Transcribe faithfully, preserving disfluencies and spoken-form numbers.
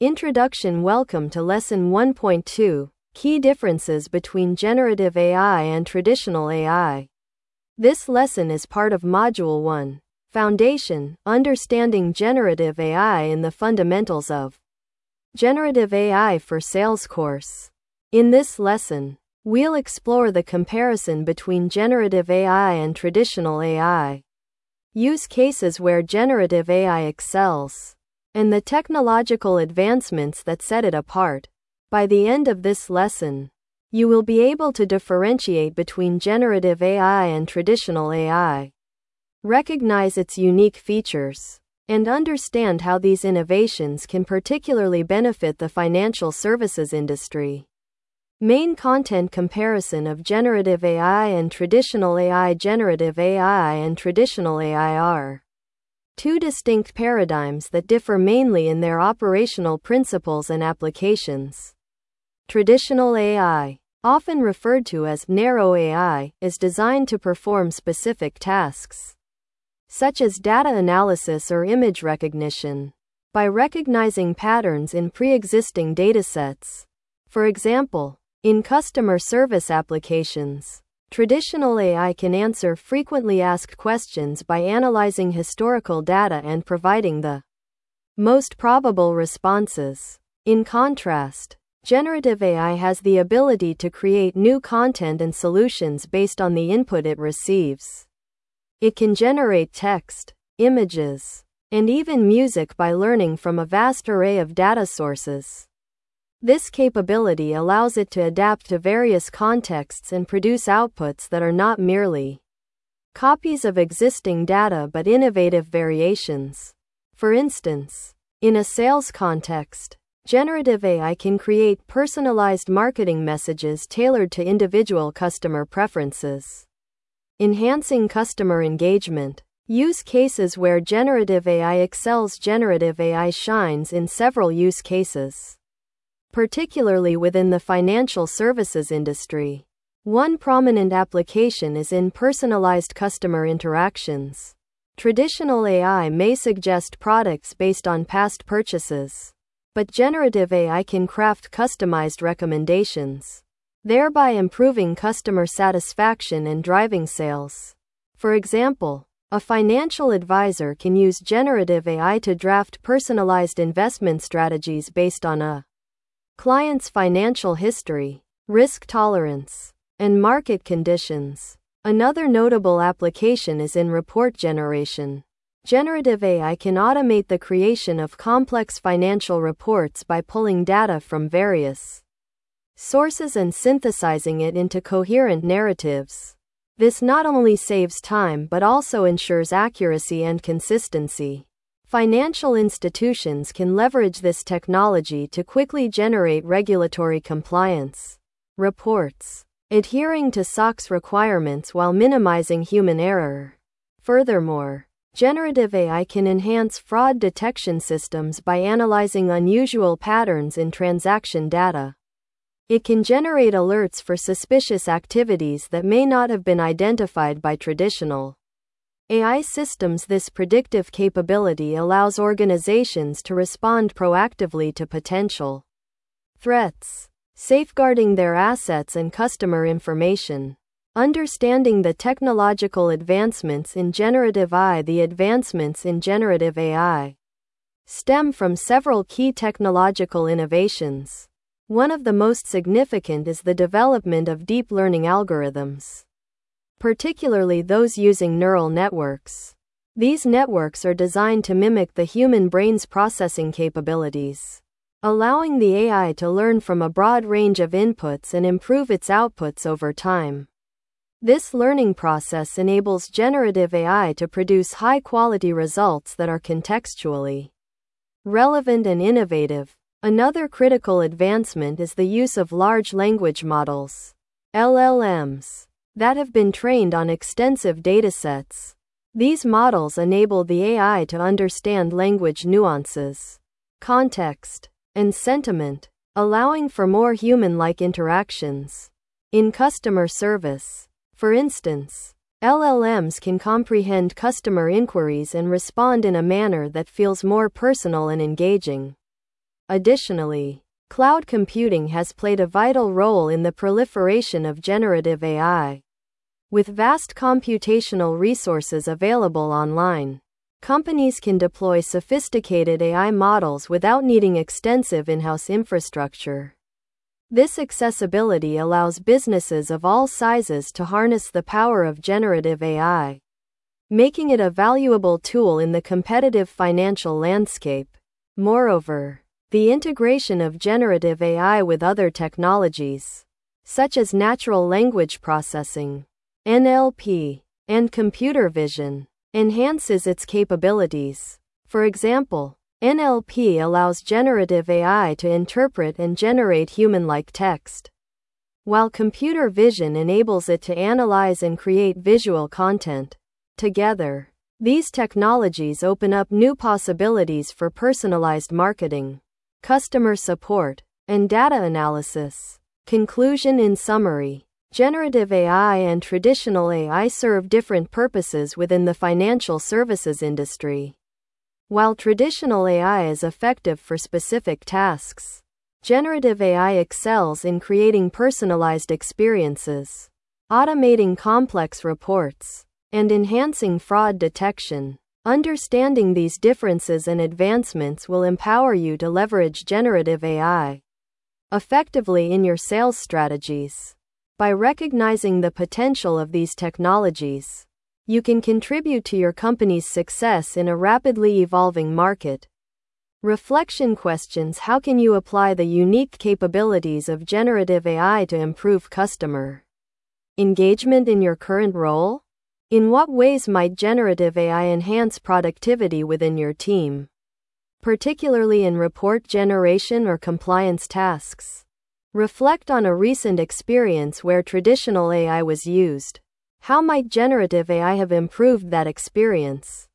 Introduction. Welcome to Lesson one point two, Key Differences Between Generative A I and Traditional A I. This lesson is part of Module one, Foundation, Understanding Generative A I and the Fundamentals of Generative A I for Sales course. In this lesson, we'll explore the comparison between generative A I and traditional A I, use cases where generative A I excels, and the technological advancements that set it apart. By the end of this lesson, you will be able to differentiate between generative A I and traditional A I, recognize its unique features, and understand how these innovations can particularly benefit the financial services industry. Main content comparison of generative A I and traditional A I. Generative A I and traditional A I are two distinct paradigms that differ mainly in their operational principles and applications. Traditional A I, often referred to as narrow A I, is designed to perform specific tasks, such as data analysis or image recognition, by recognizing patterns in pre-existing datasets. For example, in customer service applications, traditional A I can answer frequently asked questions by analyzing historical data and providing the most probable responses. In contrast, generative A I has the ability to create new content and solutions based on the input it receives. It can generate text, images, and even music by learning from a vast array of data sources. This capability allows it to adapt to various contexts and produce outputs that are not merely copies of existing data but innovative variations. For instance, in a sales context, generative A I can create personalized marketing messages tailored to individual customer preferences, enhancing customer engagement. Use cases where generative A I excels. Generative A I shines in several use cases, particularly within the financial services industry. One prominent application is in personalized customer interactions. Traditional A I may suggest products based on past purchases, but generative A I can craft customized recommendations, thereby improving customer satisfaction and driving sales. For example, a financial advisor can use generative A I to draft personalized investment strategies based on a client's financial history, risk tolerance, and market conditions. Another notable application is in report generation. Generative A I can automate the creation of complex financial reports by pulling data from various sources and synthesizing it into coherent narratives. This not only saves time but also ensures accuracy and consistency. Financial institutions can leverage this technology to quickly generate regulatory compliance reports, adhering to S O X requirements while minimizing human error. Furthermore, generative A I can enhance fraud detection systems by analyzing unusual patterns in transaction data. It can generate alerts for suspicious activities that may not have been identified by traditional A I systems. This predictive capability allows organizations to respond proactively to potential threats, safeguarding their assets and customer information. Understanding the technological advancements in generative A I. The advancements in generative A I stem from several key technological innovations. One of the most significant is the development of deep learning algorithms, particularly those using neural networks. These networks are designed to mimic the human brain's processing capabilities, allowing the A I to learn from a broad range of inputs and improve its outputs over time. This learning process enables generative A I to produce high-quality results that are contextually relevant and innovative. Another critical advancement is the use of large language models, L L Ms, that have been trained on extensive datasets. These models enable the A I to understand language nuances, context, and sentiment, allowing for more human-like interactions. In customer service, for instance, L L Ms can comprehend customer inquiries and respond in a manner that feels more personal and engaging. Additionally, cloud computing has played a vital role in the proliferation of generative A I. With vast computational resources available online, companies can deploy sophisticated A I models without needing extensive in-house infrastructure. This accessibility allows businesses of all sizes to harness the power of generative A I, making it a valuable tool in the competitive financial landscape. Moreover, the integration of generative A I with other technologies, such as natural language processing, N L P, and computer vision, enhances its capabilities. For example, N L P allows generative A I to interpret and generate human-like text, while computer vision enables it to analyze and create visual content. Together, these technologies open up new possibilities for personalized marketing, customer support, and data analysis. Conclusion: in summary, generative A I and traditional A I serve different purposes within the financial services industry. While traditional A I is effective for specific tasks, generative A I excels in creating personalized experiences, automating complex reports, and enhancing fraud detection. Understanding these differences and advancements will empower you to leverage generative A I effectively in your sales strategies. By recognizing the potential of these technologies, you can contribute to your company's success in a rapidly evolving market. Reflection questions: how can you apply the unique capabilities of generative A I to improve customer engagement in your current role? In what ways might generative A I enhance productivity within your team, particularly in report generation or compliance tasks? Reflect on a recent experience where traditional A I was used. How might generative A I have improved that experience?